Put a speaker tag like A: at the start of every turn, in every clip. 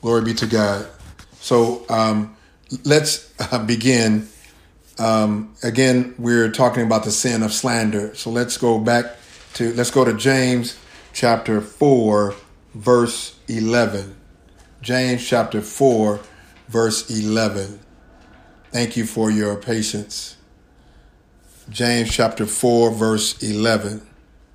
A: Glory be to God. So let's begin. Again, we're talking about the sin of slander. So let's go to James chapter 4, verse 11. James chapter 4, verse 11. Thank you for your patience. James chapter 4, verse 11.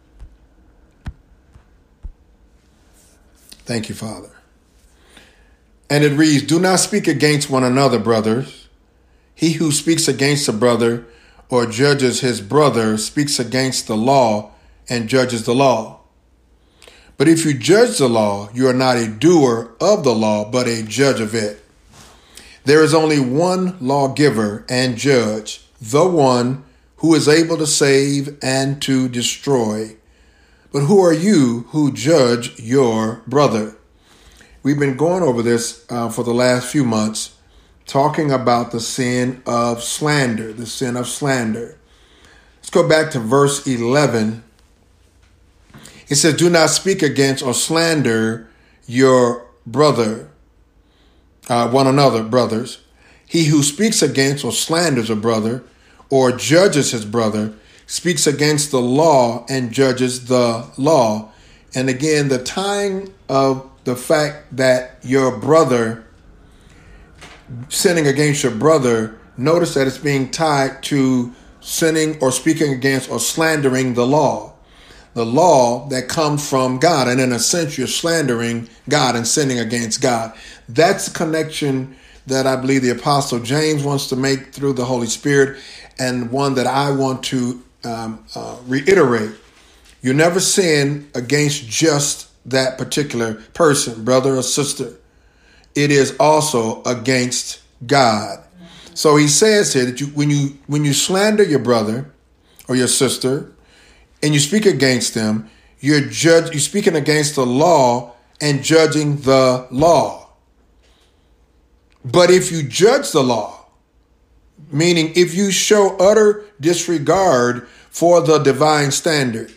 A: Thank you, Father. And it reads, "Do not speak against one another, brothers. He who speaks against a brother or judges his brother speaks against the law and judges the law. But if you judge the law, you are not a doer of the law, but a judge of it. There is only one lawgiver and judge, the one who is able to save and to destroy. But who are you who judge your brother?" We've been going over this for the last few months, talking about the sin of slander, the sin of slander. Let's go back to verse 11. It says, "Do not speak against or slander your brother, one another, brothers. He who speaks against or slanders a brother or judges his brother speaks against the law and judges the law." And again, the tying of the fact that your brother, sinning against your brother, notice that it's being tied to sinning or speaking against or slandering the law that comes from God. And in a sense, you're slandering God and sinning against God. That's the connection that I believe the Apostle James wants to make through the Holy Spirit, and one that I want to reiterate. You never sin against just that particular person, brother or sister. It is also against God. So he says here that when you slander your brother or your sister and you speak against them, you're speaking against the law and judging the law. But if you judge the law, meaning if you show utter disregard for the divine standard,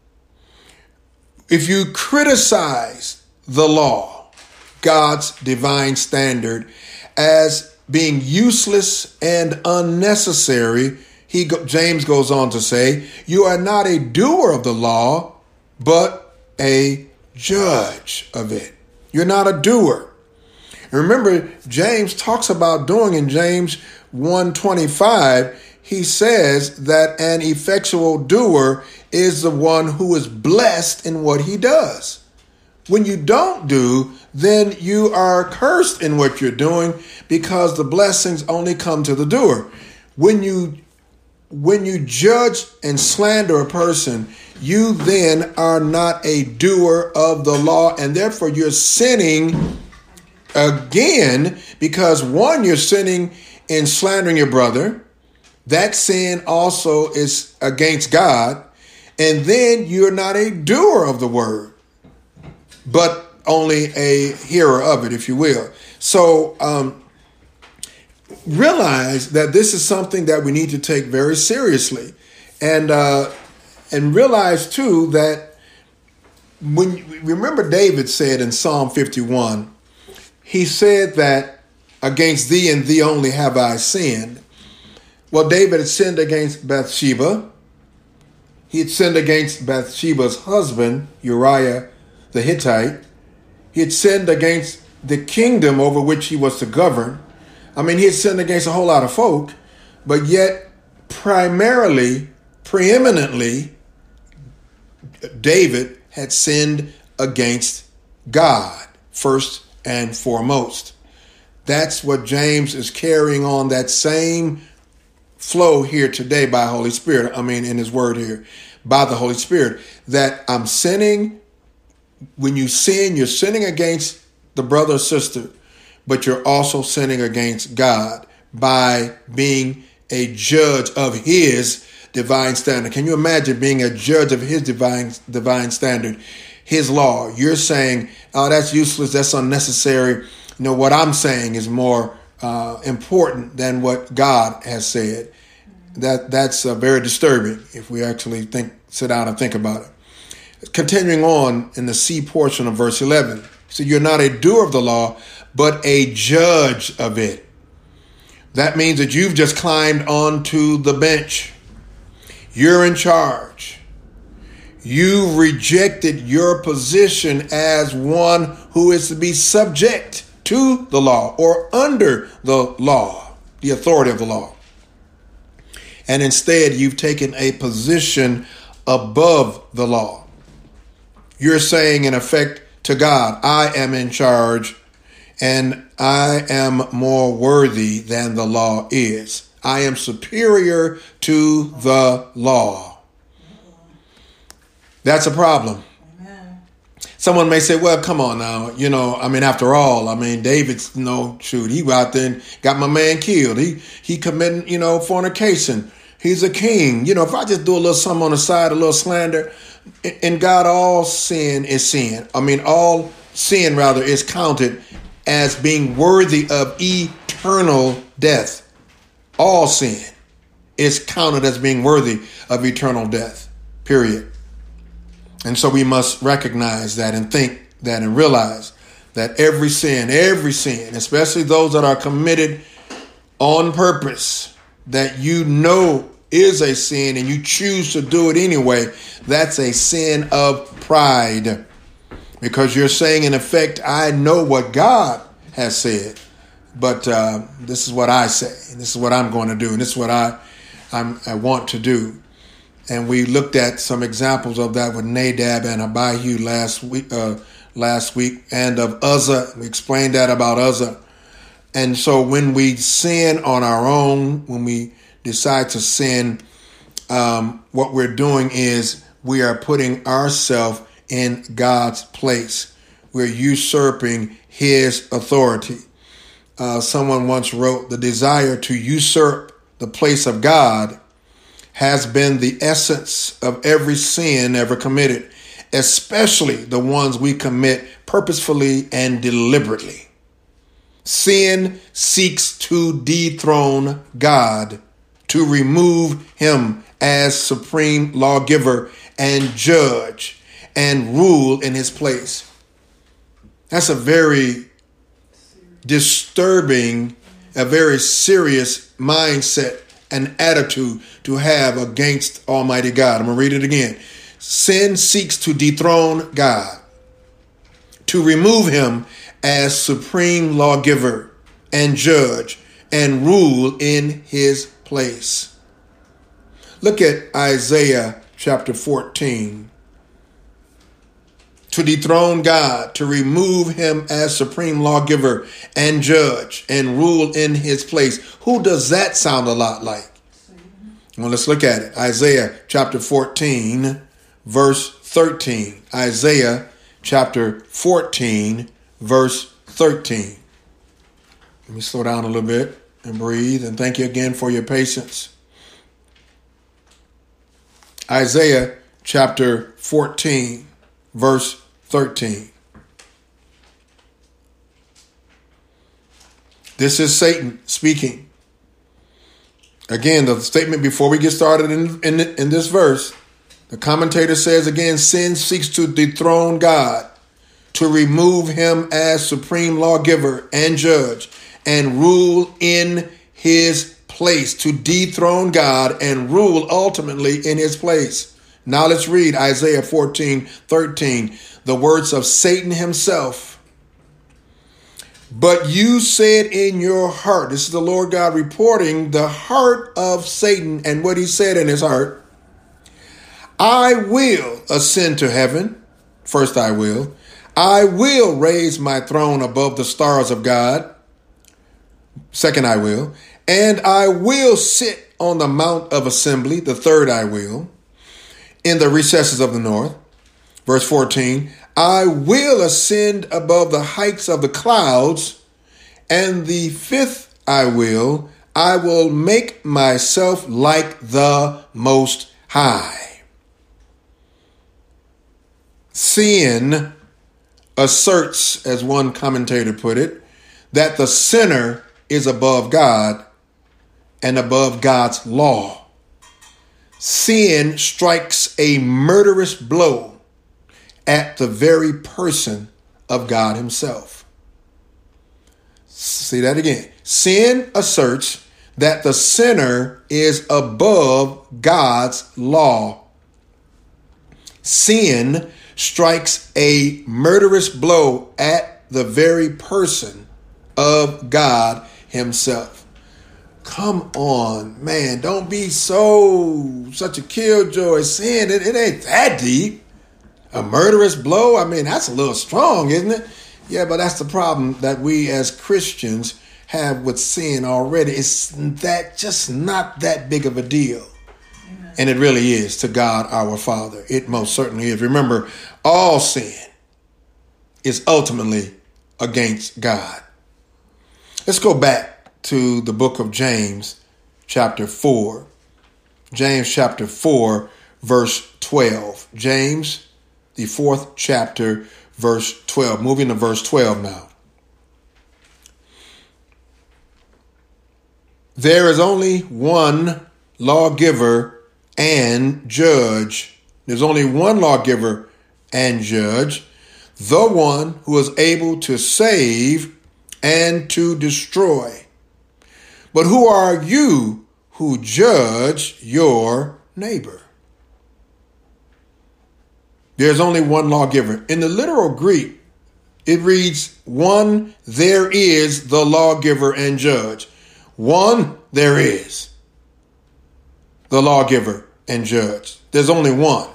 A: if you criticize the law, God's divine standard, as being useless and unnecessary, James goes on to say, you are not a doer of the law, but a judge of it. You're not a doer. And remember, James talks about doing in James 1:25. He says that an effectual doer is the one who is blessed in what he does. When you don't do, then you are cursed in what you're doing, because the blessings only come to the doer. When you judge and slander a person, you then are not a doer of the law, and therefore you're sinning again, because one, you're sinning in slandering your brother. That sin also is against God. And then you're not a doer of the word, but only a hearer of it, if you will. So realize that this is something that we need to take very seriously. And realize, too, that remember David said in Psalm 51, he said that against thee and thee only have I sinned. Well, David had sinned against Bathsheba. He had sinned against Bathsheba's husband, Uriah the Hittite. He had sinned against the kingdom over which he was to govern. I mean, he had sinned against a whole lot of folk, but yet preeminently, David had sinned against God first and foremost. That's what James is carrying on, that same flow here today by Holy Spirit. I mean, in his word here, by the Holy Spirit, that I'm sinning. When you sin, you're sinning against the brother or sister, but you're also sinning against God by being a judge of his divine standard. Can you imagine being a judge of his divine standard, his law? You're saying, oh, that's useless, that's unnecessary. You know, what I'm saying is more important than what God has said. That's very disturbing if we actually sit down and think about it. Continuing on in the C portion of verse 11, So you're not a doer of the law, but a judge of it. That means that you've just climbed onto the bench. You're in charge. You rejected your position as one who is to be subject to the law or under the law, the authority of the law. And instead, you've taken a position above the law. You're saying, in effect, to God, I am in charge and I am more worthy than the law is. I am superior to the law. That's a problem. Amen. Someone may say, well, come on now. After all, David's, he out there and got my man killed. He committing, fornication. He's a king. If I just do a little something on the side, a little slander, in God, all sin is sin. All sin, rather, is counted as being worthy of eternal death. All sin is counted as being worthy of eternal death, period. And so we must recognize that and think that and realize that every sin, especially those that are committed on purpose, that is a sin and you choose to do it anyway, that's a sin of pride. Because you're saying, in effect, I know what God has said, but this is what I say, and this is what I'm going to do, and this is what I want to do. And we looked at some examples of that with Nadab and Abihu last week, and of Uzzah. We explained that about Uzzah. And so when we sin on our own, when we decide to sin, what we're doing is we are putting ourselves in God's place. We're usurping his authority. Someone once wrote, the desire to usurp the place of God has been the essence of every sin ever committed, especially the ones we commit purposefully and deliberately. Sin seeks to dethrone God, to remove him as supreme lawgiver and judge and rule in his place. That's a very disturbing, a very serious mindset and attitude to have against Almighty God. I'm going to read it again. Sin seeks to dethrone God, to remove him as supreme lawgiver and judge and rule in his place. Look at Isaiah chapter 14. To dethrone God, to remove him as supreme lawgiver and judge and rule in his place. Who does that sound a lot like? Well, let's look at it. Isaiah chapter 14, verse 13. Isaiah chapter 14, verse 13. Let me slow down a little bit and breathe, and thank you again for your patience. Isaiah chapter 14, verse 13. This is Satan speaking. Again, the statement before we get started in this verse, the commentator says again, sin seeks to dethrone God, to remove him as supreme lawgiver and judge and rule in his place, to dethrone God and rule ultimately in his place. Now let's read Isaiah 14:13, the words of Satan himself. But you said in your heart, this is the Lord God reporting the heart of Satan and what he said in his heart. I will ascend to heaven. First, I will raise my throne above the stars of God. Second, I will. And I will sit on the mount of assembly. The third, I will. In the recesses of the north. Verse 14, I will ascend above the heights of the clouds. And the fifth, I will make myself like the Most High. Sin asserts, as one commentator put it, that the sinner is above God and above God's law. Sin strikes a murderous blow at the very person of God himself. See that again. Sin asserts that the sinner is above God's law. Sin strikes a murderous blow at the very person of God himself. Come on, man. Don't be such a killjoy. Sin, it ain't that deep. A murderous blow? I mean, that's a little strong, isn't it? Yeah, but that's the problem that we as Christians have with sin already. It's just not that big of a deal. Amen. And it really is to God our Father. It most certainly is. Remember, all sin is ultimately against God. Let's go back to the book of James, chapter 4. James chapter 4, verse 12. James, the 4th chapter, verse 12. Moving to verse 12 now. There is only one lawgiver and judge. There's only one lawgiver and judge, the one who is able to save and to destroy. But who are you who judge your neighbor? There's only one lawgiver. In the literal Greek, it reads, one, there is the lawgiver and judge. One, there is the lawgiver and judge. There's only one.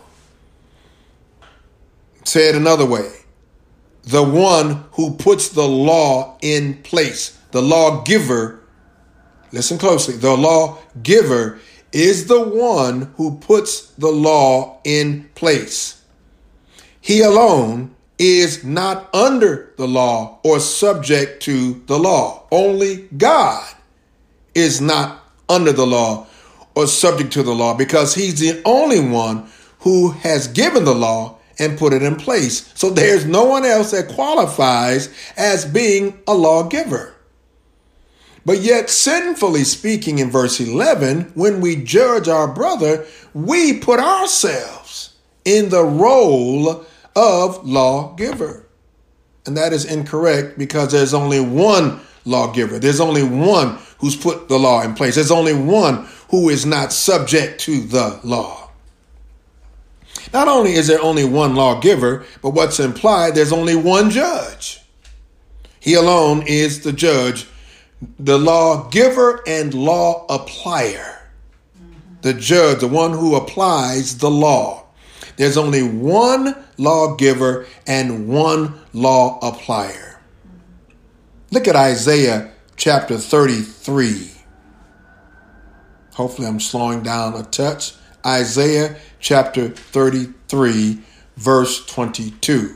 A: Say it another way. The one who puts the law in place. The lawgiver, listen closely, the lawgiver is the one who puts the law in place. He alone is not under the law or subject to the law. Only God is not under the law or subject to the law because he's the only one who has given the law and put it in place. So there's no one else that qualifies as being a lawgiver. But yet, sinfully speaking, in verse 11, when we judge our brother, we put ourselves in the role of lawgiver. And that is incorrect because there's only one lawgiver. There's only one who's put the law in place. There's only one who is not subject to the law. Not only is there only one lawgiver, but what's implied, there's only one judge. He alone is the judge, the lawgiver and law applier. The judge, the one who applies the law. There's only one lawgiver and one law applier. Look at Isaiah chapter 33. Hopefully I'm slowing down a touch. Isaiah chapter 33, verse 22.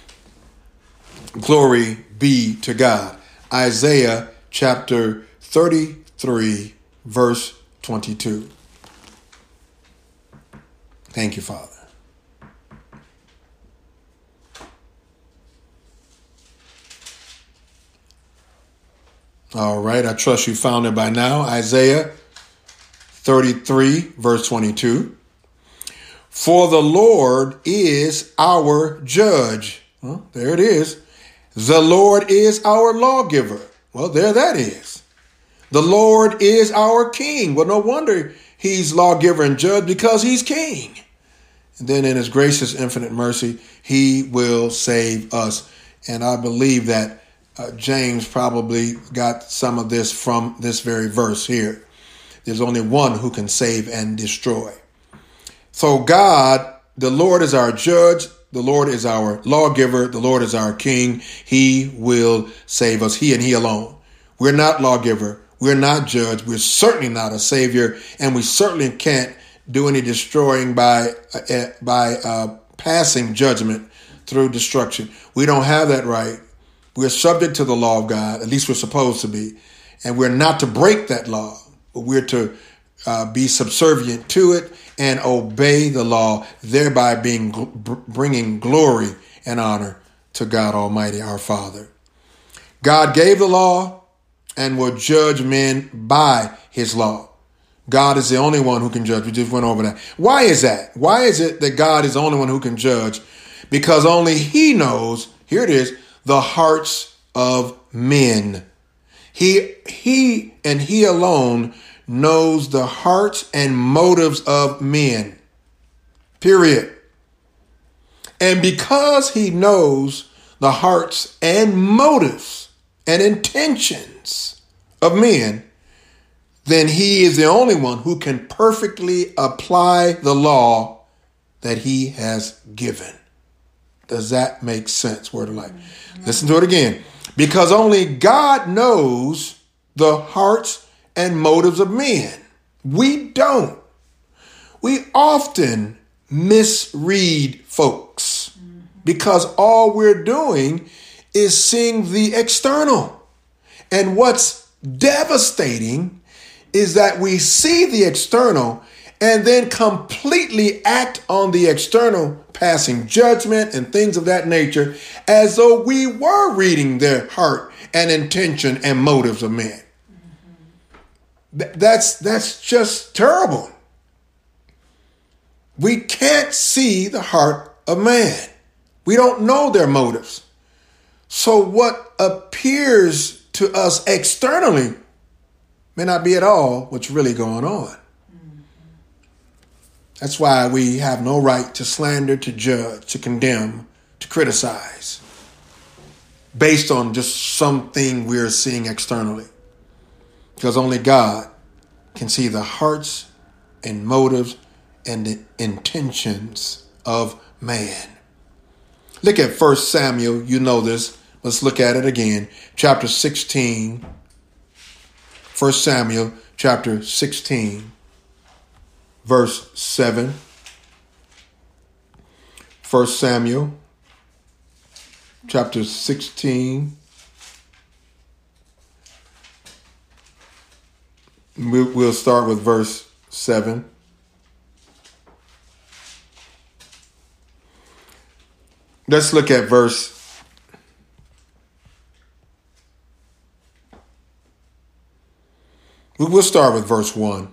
A: Glory be to God. Isaiah chapter 33, verse 22. Thank you, Father. All right, I trust you found it by now. Isaiah 33, verse 22. For the Lord is our judge. Well, there it is. The Lord is our lawgiver. Well, there that is. The Lord is our king. Well, no wonder he's lawgiver and judge because he's king. And then in his gracious infinite mercy, he will save us. And I believe that James probably got some of this from this very verse here. There's only one who can save and destroy. So God, the Lord is our judge. The Lord is our lawgiver. The Lord is our king. He will save us. He and he alone. We're not lawgiver. We're not judge. We're certainly not a savior. And we certainly can't do any destroying by passing judgment through destruction. We don't have that right. We're subject to the law of God. At least we're supposed to be. And we're not to break that law. But we're to be subservient to it and obey the law, thereby bringing glory and honor to God Almighty, our Father. God gave the law and will judge men by his law. God is the only one who can judge. We just went over that. Why is that? Why is it that God is the only one who can judge? Because only he knows here it is, the hearts of men. He and he alone knows the hearts and motives of men. Period. And because he knows the hearts and motives and intentions of men, then he is the only one who can perfectly apply the law that he has given. Does that make sense? Word of life. Listen to it again. Because only God knows the hearts and motives of men. We don't. We often misread folks because all we're doing is seeing the external. And what's devastating is that we see the external and then completely act on the external, passing judgment and things of that nature, as though we were reading their heart and intention and motives of men. That's just terrible. We can't see the heart of man. We don't know their motives. So what appears to us externally may not be at all what's really going on. That's why we have no right to slander, to judge, to condemn, to criticize based on just something we're seeing externally. Because only God can see the hearts and motives and the intentions of man. Look at 1 Samuel. You know this. Let's look at it again. Chapter 16. 1 Samuel chapter 16. Verse 7. 1 Samuel chapter 16. We'll start with verse 7. Let's look at we'll start with verse 1.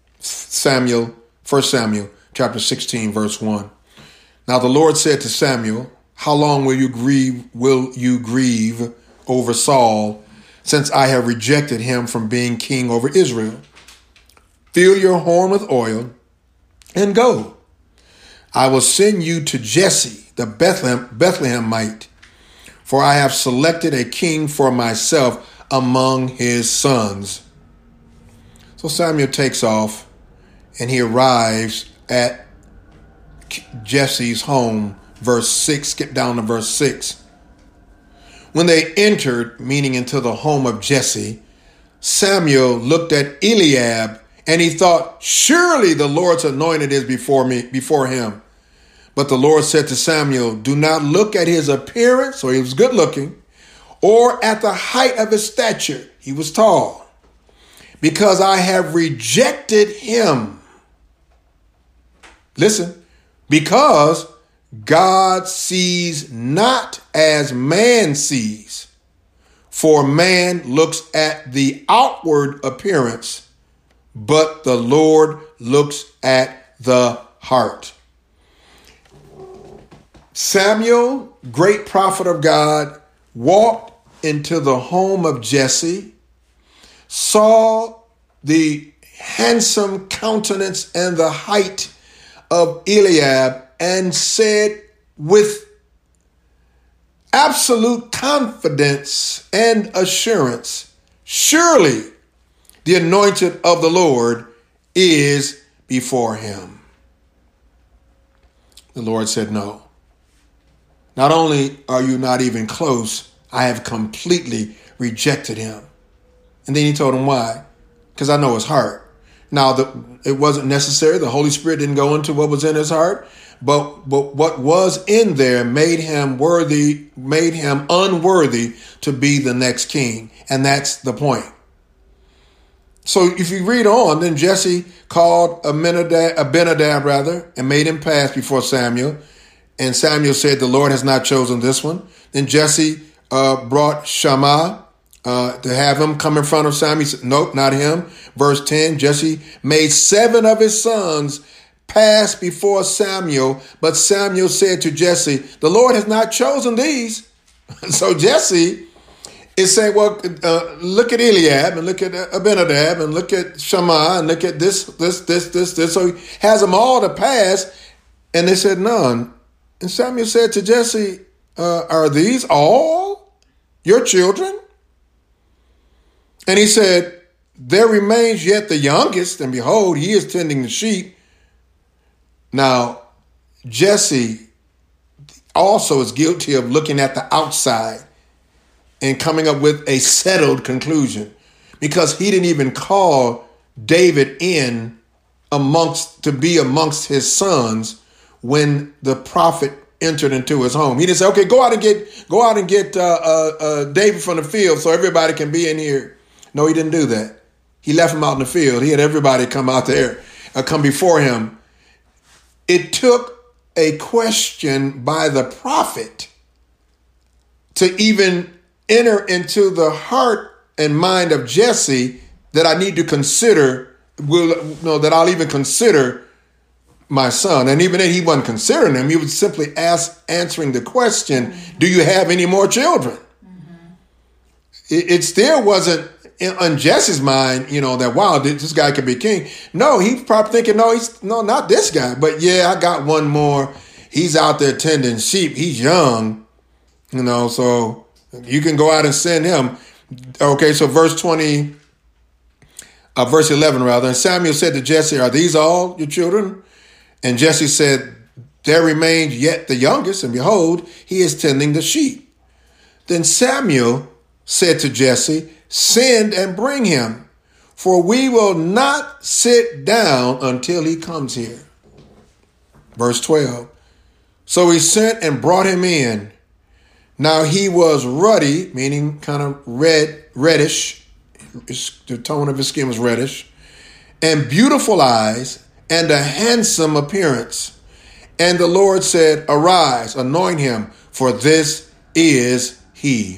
A: 1 Samuel chapter 16, verse 1. Now the Lord said to Samuel, how long will you grieve over Saul, since I have rejected him from being king over Israel? Fill your horn with oil and go. I will send you to Jesse, the Bethlehemite, for I have selected a king for myself among his sons. So Samuel takes off and he arrives at Jesse's home. Verse 6, skip down to verse 6. When they entered, meaning into the home of Jesse, Samuel looked at Eliab and he thought, surely the Lord's anointed is before him. But the Lord said to Samuel, do not look at his appearance, so he was good looking, or at the height of his stature, he was tall, because I have rejected him. Listen, because God sees not as man sees, for man looks at the outward appearance, but the Lord looks at the heart. Samuel, great prophet of God, walked into the home of Jesse, saw the handsome countenance and the height of Eliab, and said with absolute confidence and assurance, surely the anointed of the Lord is before him. The Lord said, no. Not only are you not even close, I have completely rejected him. And then he told him why. Because I know his heart. Now, it wasn't necessary. The Holy Spirit didn't go into what was in his heart. But what was in there made him unworthy to be the next king. And that's the point. So if you read on, then Jesse called Abinadab, and made him pass before Samuel. And Samuel said, the Lord has not chosen this one. Then Jesse brought Shammah to have him come in front of Samuel. He said, nope, not him. Verse 10, Jesse made 7 of his sons pass before Samuel. But Samuel said to Jesse, the Lord has not chosen these. So Jesse is saying, well, look at Eliab and look at Abinadab and look at Shammah and look at this. So he has them all to pass. And they said, none. And Samuel said to Jesse, are these all your children? And he said, there remains yet the youngest, and behold, he is tending the sheep. Now, Jesse also is guilty of looking at the outside and coming up with a settled conclusion, because he didn't even call David in to be amongst his sons when the prophet entered into his home. He didn't say, okay, go out and get David from the field so everybody can be in here. No, he didn't do that. He left him out in the field. He had everybody come out there, come before him. It took a question by the prophet to even enter into the heart and mind of Jesse that I need to consider, that I'll even consider my son. And even then, he wasn't considering him. He was simply answering the question, do you have any more children? Mm-hmm. It still wasn't on Jesse's mind, that, wow, this guy could be king. No, he's probably thinking, no, not this guy. But yeah, I got one more. He's out there tending sheep. He's young, so you can go out and send him. Okay, so verse 11 rather. And Samuel said to Jesse, are these all your children? And Jesse said, there remains yet the youngest, and behold, he is tending the sheep. Then Samuel said to Jesse, send and bring him, for we will not sit down until he comes here. Verse 12. So he sent and brought him in. Now he was ruddy, meaning kind of reddish. The tone of his skin was reddish, and beautiful eyes, and a handsome appearance. And the Lord said, arise, anoint him, for this is he.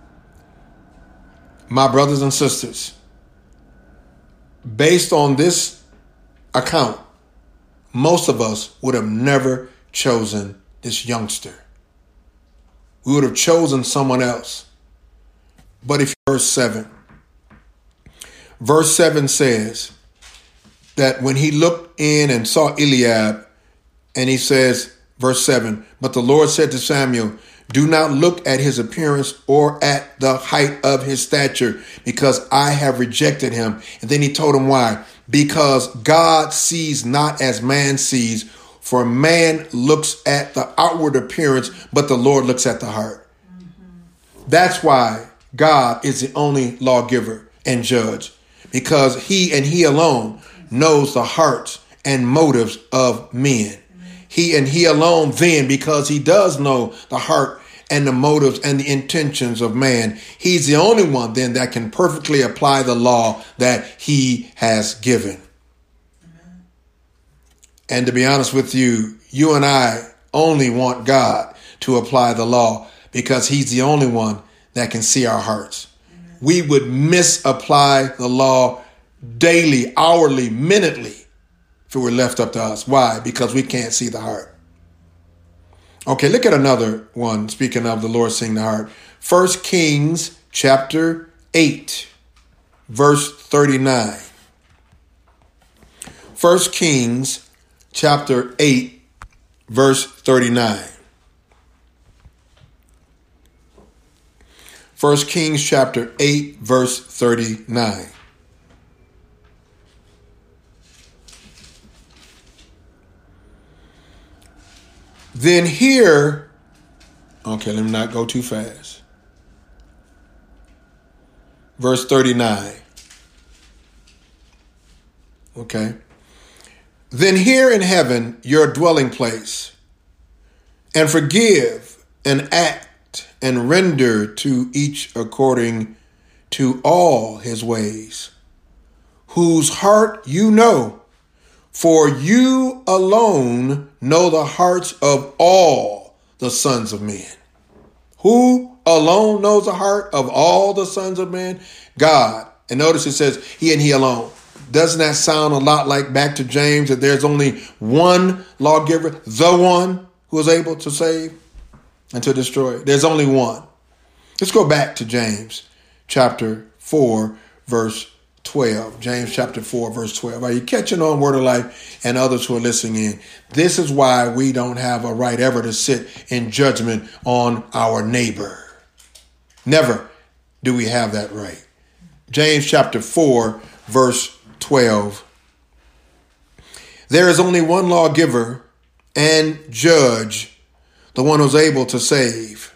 A: My brothers and sisters, based on this account, most of us would have never chosen this youngster. We would have chosen someone else. But if verse 7 says that when he looked in and saw Eliab, and he says, verse 7, but the Lord said to Samuel, do not look at his appearance or at the height of his stature, because I have rejected him. And then he told him why. Because God sees not as man sees, for man looks at the outward appearance, but the Lord looks at the heart. Mm-hmm. That's why God is the only lawgiver and judge, because he and he alone knows the hearts and motives of men. He and he alone then, because he does know the heart and the motives and the intentions of man, he's the only one then that can perfectly apply the law that he has given. Amen. And to be honest with you, you and I only want God to apply the law because he's the only one that can see our hearts. Amen. We would misapply the law daily, hourly, minutely if it were left up to us. Why? Because we can't see the heart. Okay, look at another one. Speaking of the Lord seeing the heart. 1 Kings chapter 8, verse 39. 1 Kings chapter 8, verse 39. 1 Kings chapter 8, verse 39. Then here, okay, let me not go too fast. Verse 39. Okay. Then hear in heaven your dwelling place, and forgive and act and render to each according to all his ways, whose heart you know. For you alone know the hearts of all the sons of men. Who alone knows the heart of all the sons of men? God. And notice it says he and he alone. Doesn't that sound a lot like back to James, that there's only one lawgiver, the one who is able to save and to destroy? There's only one. Let's go back to James chapter 4, verse 12. James chapter 4, verse 12. Are you catching on, Word of Life, and others who are listening in? This is why we don't have a right ever to sit in judgment on our neighbor. Never do we have that right. James chapter 4, verse 12. There is only one lawgiver and judge, the one who's able to save,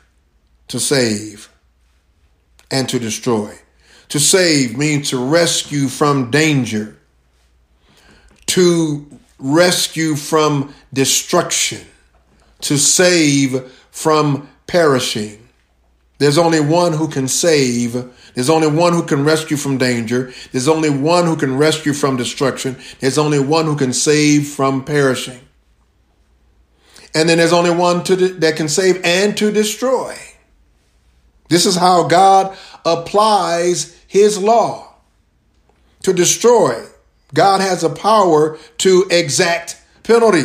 A: and to destroy. To save means to rescue from danger, to rescue from destruction, to save from perishing. There's only one who can save. There's only one who can rescue from danger. There's only one who can rescue from destruction. There's only one who can save from perishing. And then there's only one that can save and to destroy. This is how God applies his law to destroy. God has a power to exact penalty.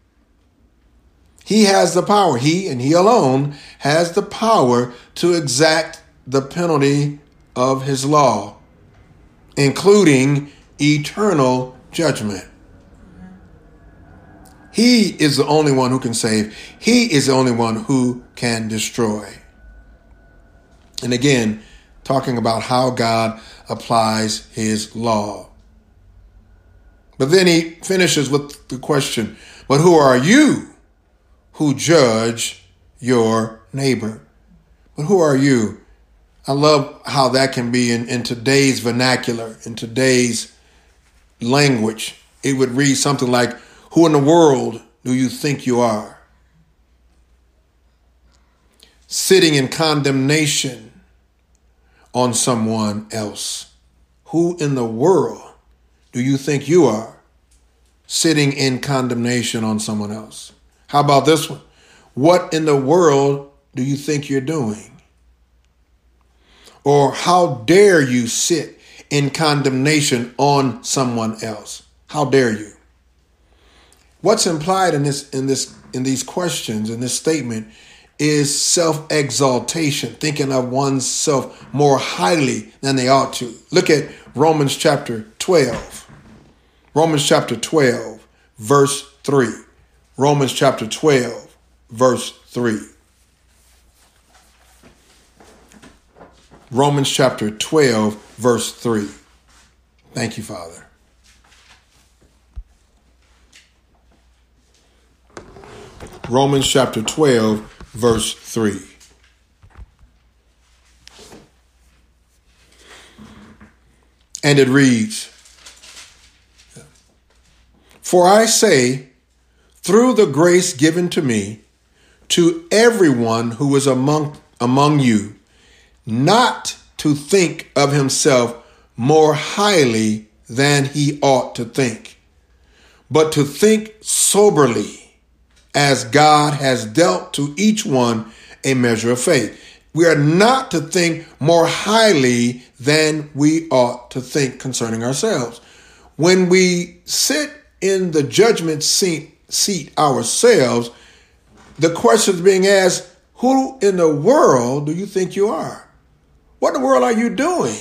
A: He has the power. He and he alone has the power to exact the penalty of his law, including eternal judgment. He is the only one who can save. He is the only one who can destroy. And again, talking about how God applies his law. But then he finishes with the question, but who are you who judge your neighbor? But who are you? I love how that can be in today's vernacular, in today's language. It would read something like, who in the world do you think you are? Sitting in condemnation on someone else. Who in the world do you think you are? Sitting in condemnation on someone else. How about this one? What in the world do you think you're doing? Or how dare you sit in condemnation on someone else? How dare you? What's implied in these questions, in this statement, is self-exaltation, thinking of oneself more highly than they ought to. Look at Romans chapter 12. Romans chapter 12, verse 3. Romans chapter 12, verse 3. Romans chapter 12, verse 3. Thank you, Father. Romans chapter 12, verse 3. And it reads, for I say, through the grace given to me, to everyone who is among you, not to think of himself more highly than he ought to think, but to think soberly, as God has dealt to each one a measure of faith. We are not to think more highly than we ought to think concerning ourselves. When we sit in the judgment seat ourselves, the question is being asked, who in the world do you think you are? What in the world are you doing?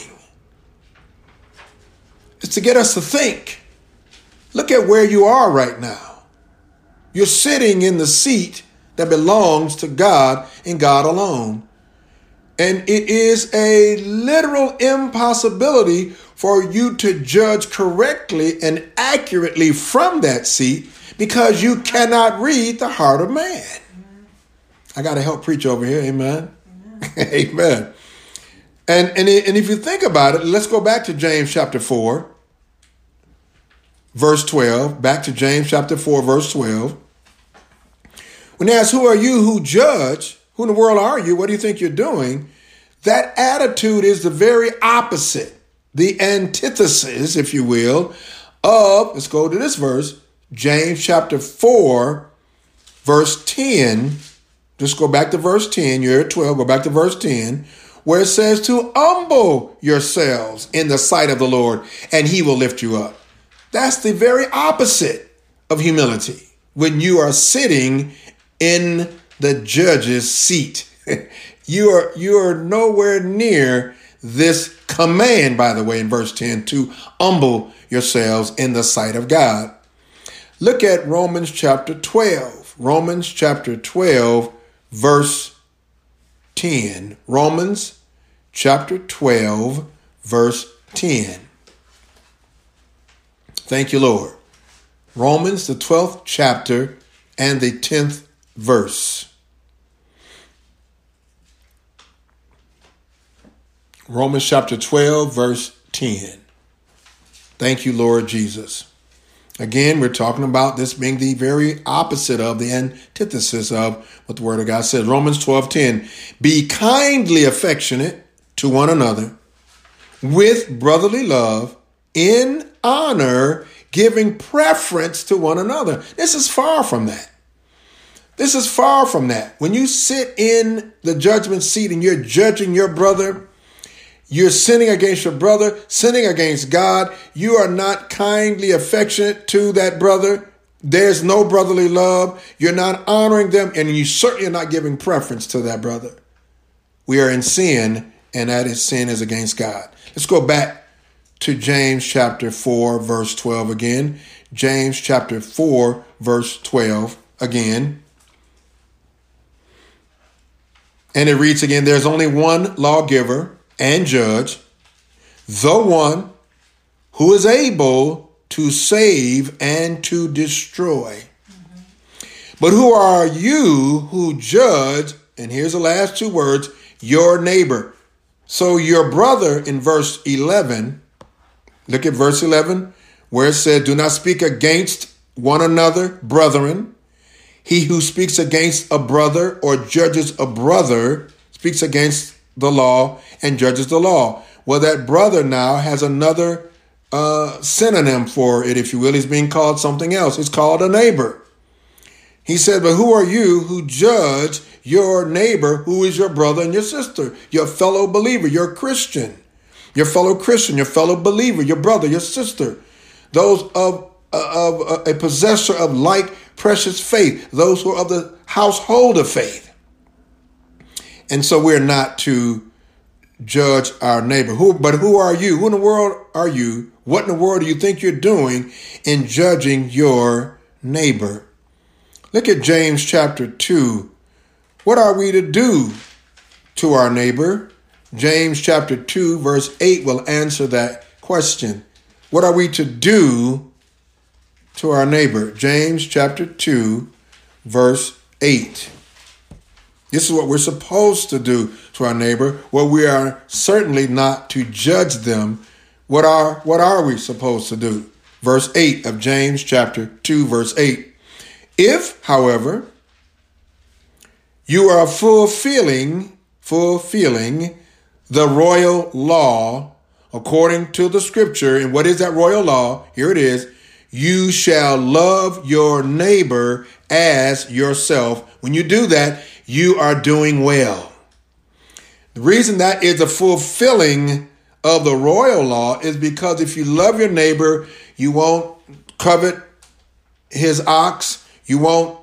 A: It's to get us to think. Look at where you are right now. You're sitting in the seat that belongs to God and God alone. And it is a literal impossibility for you to judge correctly and accurately from that seat because you cannot read the heart of man. I got to help preach over here. Amen. Amen. And if you think about it, let's go back to James chapter 4, verse 12. Back to James chapter 4, verse 12. When they ask, who are you who judge? Who in the world are you? What do you think you're doing? That attitude is the very opposite, the antithesis, if you will, of, let's go to this verse, James chapter 4, verse 10. Just go back to verse 10. You're at 12. Go back to verse 10, where it says to humble yourselves in the sight of the Lord, and he will lift you up. That's the very opposite of humility. When you are sitting in the judge's seat You are nowhere near this command, by the way, in verse 10, to humble yourselves in the sight of God. Look at Romans chapter 12. Romans chapter 12, verse 10. Romans chapter 12, verse 10. Thank you, Lord. Romans, the 12th chapter and the 10th verse. Romans chapter 12, verse 10. Thank you, Lord Jesus. Again, we're talking about this being the very opposite of, the antithesis of what the Word of God says. Romans 12:10. Be kindly affectionate to one another with brotherly love, in honor, giving preference to one another. This is far from that. This is far from that. When you sit in the judgment seat and you're judging your brother, you're sinning against your brother, sinning against God. You are not kindly affectionate to that brother. There's no brotherly love. You're not honoring them, and you certainly are not giving preference to that brother. We are in sin, and that is sin is against God. Let's go back to James chapter 4, verse 12 again. James chapter 4, verse 12 again. And it reads again, there's only one lawgiver and judge, the one who is able to save and to destroy. But who are you who judge, and here's the last two words, your neighbor? So your brother in verse 11, look at verse 11, where it said, do not speak against one another, brethren. He who speaks against a brother or judges a brother speaks against the law and judges the law. Well, that brother now has another synonym for it, if you will. He's being called something else. It's called a neighbor. He said, but who are you who judge your neighbor, who is your brother and your sister, your fellow believer, your Christian, your fellow believer, your brother, your sister, those of a possessor of like precious faith, those who are of the household of faith. And so we're not to judge our neighbor. But who are you? Who in the world are you? What in the world do you think you're doing in judging your neighbor? Look at James chapter 2. What are we to do to our neighbor? James chapter 2, verse 8 will answer that question. What are we to do to our neighbor? James chapter 2, verse 8. This is what we're supposed to do to our neighbor. Well, we are certainly not to judge them. What are we supposed to do? Verse 8 of James chapter 2, verse 8. If, however, you are fulfilling the royal law according to the scripture, and what is that royal law? Here it is. You shall love your neighbor as yourself. When you do that, you are doing well. The reason that is a fulfilling of the royal law is because if you love your neighbor, you won't covet his ox. You won't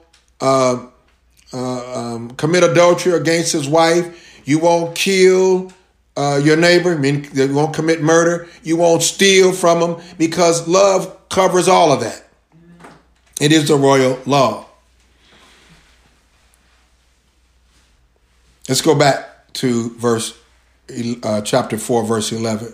A: commit adultery against his wife. You won't kill your neighbor. I mean, you won't commit murder. You won't steal from him, because love covers all of that. It is the royal law. Let's go back to chapter 4, verse 11.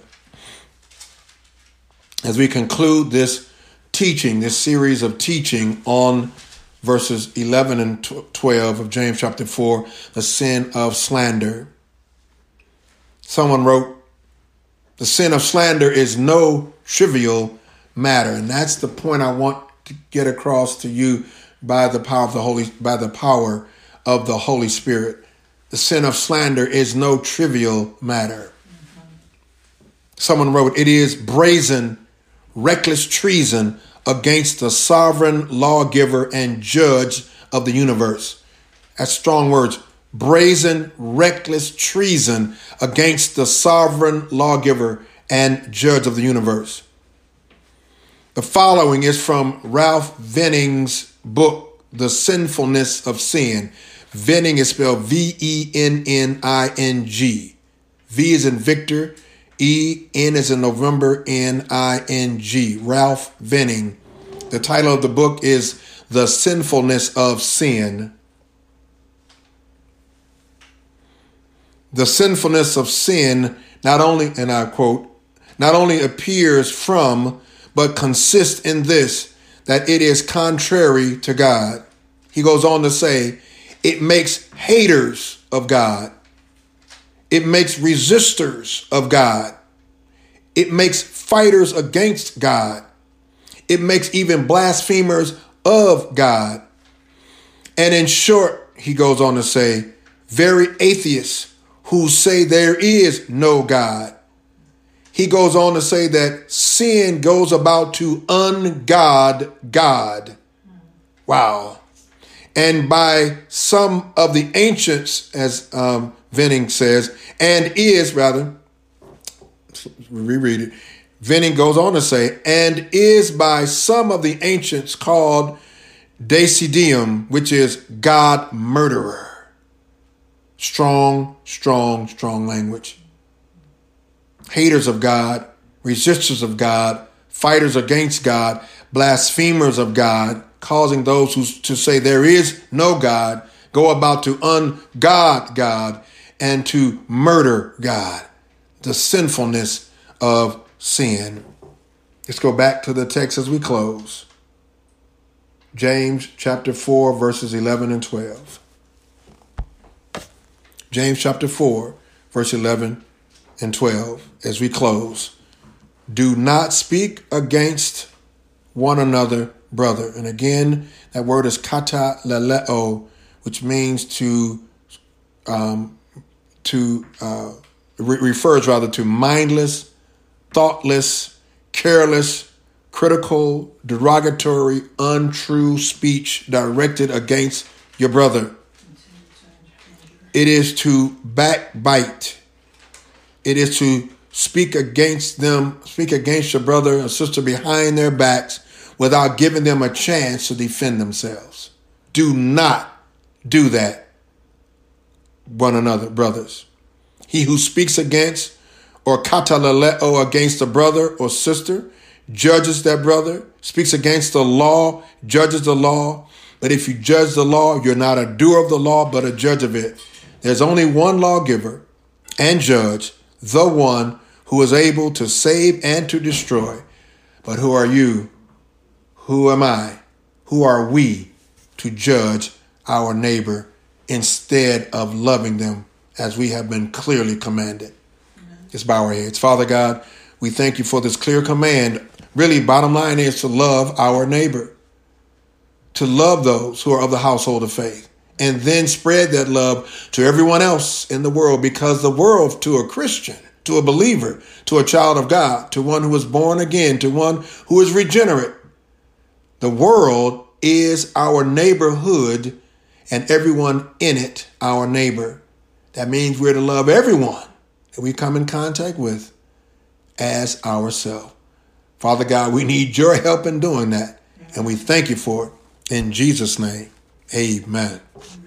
A: As we conclude this teaching, this series of teaching on verses 11 and 12 of James chapter 4, the sin of slander. Someone wrote, the sin of slander is no trivial matter. And that's the point I want to get across to you by the power of the Holy Spirit. The sin of slander is no trivial matter. Someone wrote, it is brazen, reckless treason against the sovereign lawgiver and judge of the universe. That's strong words. Brazen, reckless treason against the sovereign lawgiver and judge of the universe. The following is from Ralph Venning's book, The Sinfulness of Sin. Venning is spelled Venning. V is in Victor. N is in November. Ning. Ralph Venning. The title of the book is The Sinfulness of Sin. The sinfulness of sin not only, and I quote, not only appears from, but consists in this, that it is contrary to God. He goes on to say, it makes haters of God. It makes resistors of God. It makes fighters against God. It makes even blasphemers of God. And in short, he goes on to say, very atheists who say there is no God. He goes on to say that sin goes about to ungod God. Wow. And by some of the ancients, as Venning says, reread it. Venning goes on to say, and is by some of the ancients called Decidium, which is God murderer. Strong language. Haters of God, resistors of God, fighters against God, blasphemers of God, causing those who to say there is no God, go about to ungod God and to murder God. The sinfulness of sin. Let's go back to the text as we close. James chapter 4, verses 11 and 12. James chapter 4, verse 11 and 12, as we close. Do not speak against one another, brother. And again, that word is kata leleo, which means refers rather to mindless, thoughtless, careless, critical, derogatory, untrue speech directed against your brother. It is to backbite. It is to speak against them, speak against your brother or sister behind their backs without giving them a chance to defend themselves. Do not do that, one another, brothers. He who speaks against or katalaleo against a brother or sister judges that brother, speaks against the law, judges the law. But if you judge the law, you're not a doer of the law, but a judge of it. There's only one lawgiver and judge, the one who is able to save and to destroy. But who are you? Who am I? Who are we to judge our neighbor instead of loving them as we have been clearly commanded? Let's bow our heads. Father God, we thank you for this clear command. Really, bottom line is to love our neighbor, to love those who are of the household of faith, and then spread that love to everyone else in the world, because the world, to a Christian, to a believer, to a child of God, to one who is born again, to one who is regenerate, the world is our neighborhood and everyone in it our neighbor. That means we're to love everyone that we come in contact with as ourselves. Father God, we need your help in doing that, and we thank you for it. In Jesus' name, amen.